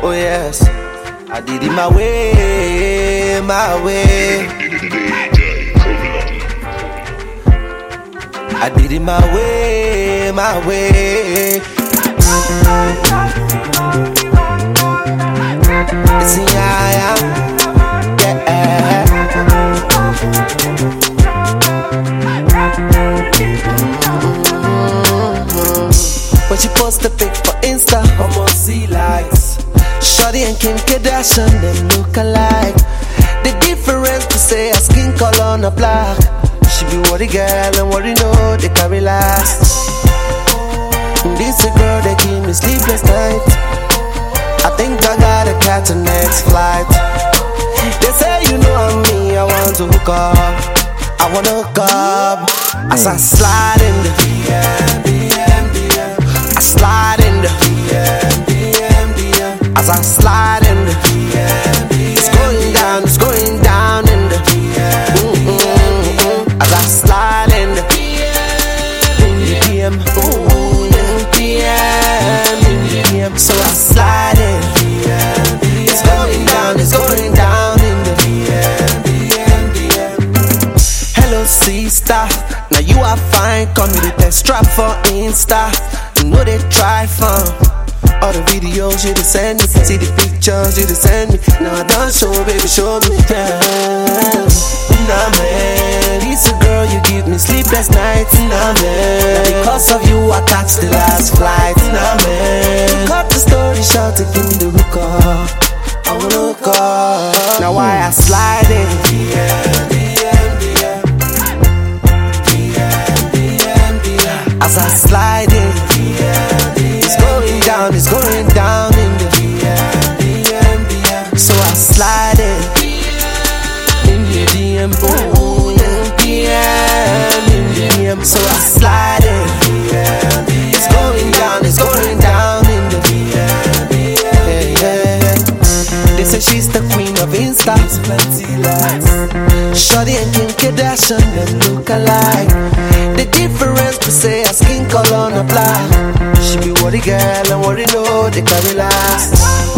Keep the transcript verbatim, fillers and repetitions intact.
Oh yes, I did it my way, my way. I did it my way, my way. It's in yeah, yeah. When she post the pic for Insta, almost see likes. Shorty and Kim Kardashian, them look alike. The difference to say a skin color on a black. She be worry girl and worry no, they carry last. This a girl that give me sleepless nights. I think I gotta catch the next flight. They say you know I'm me, I want to hook up. I wanna hook up. As I slide in the D M, D M, D M. I slide in the D M, D M, D M. As I slide in the D M, D M. It's going down, it's going down in the D M, mm-hmm. As I slide in the D M, ooh, yeah, D M, D M. So I slide in. It's going down, it's going down in the D M, D M, D M. Hello, sister. Now you are fine. Come me the test strap for Insta. You know they try fun. All the videos you just send me, see the pictures you just send me. Now I done show, baby, show me. Yeah. Nah man, it's a girl you give me sleepless nights. Nah man, now because of you I catch the last flight. Nah man, cut the story short to give me the hook up. I wanna hook up. Now why I slide in? D M, D M, D M. D M, D M, D M. As I slide in, D M, D M. It's going down, it's going down in the D M, D M, D M. So I slide in, in the D M, ooh, yeah, D M, in the D M. So I slide in, it's going down, it's going down in the D M, D M. Yeah, yeah. They say she's the queen of Insta. Shorty and Kim Kardashian, them look alike. The difference to say a skin color on a black. She be worry girl and worry no, they carry last.